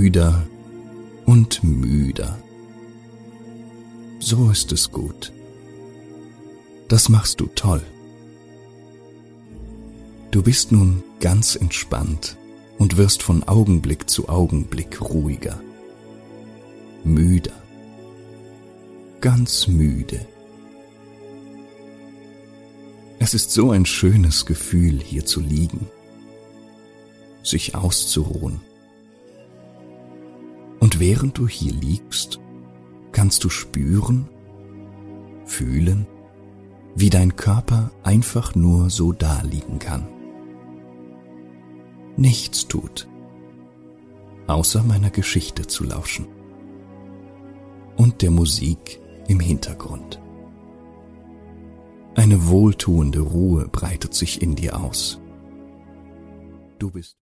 müder und müder. So ist es gut. Das machst du toll. Du bist nun ganz entspannt und wirst von Augenblick zu Augenblick ruhiger, müder, ganz müde. Es ist so ein schönes Gefühl, hier zu liegen, sich auszuruhen. Und während du hier liegst, kannst du spüren, fühlen, wie dein Körper einfach nur so da liegen kann. Nichts tut, außer meiner Geschichte zu lauschen und der Musik im Hintergrund. Eine wohltuende Ruhe breitet sich in dir aus. Du bist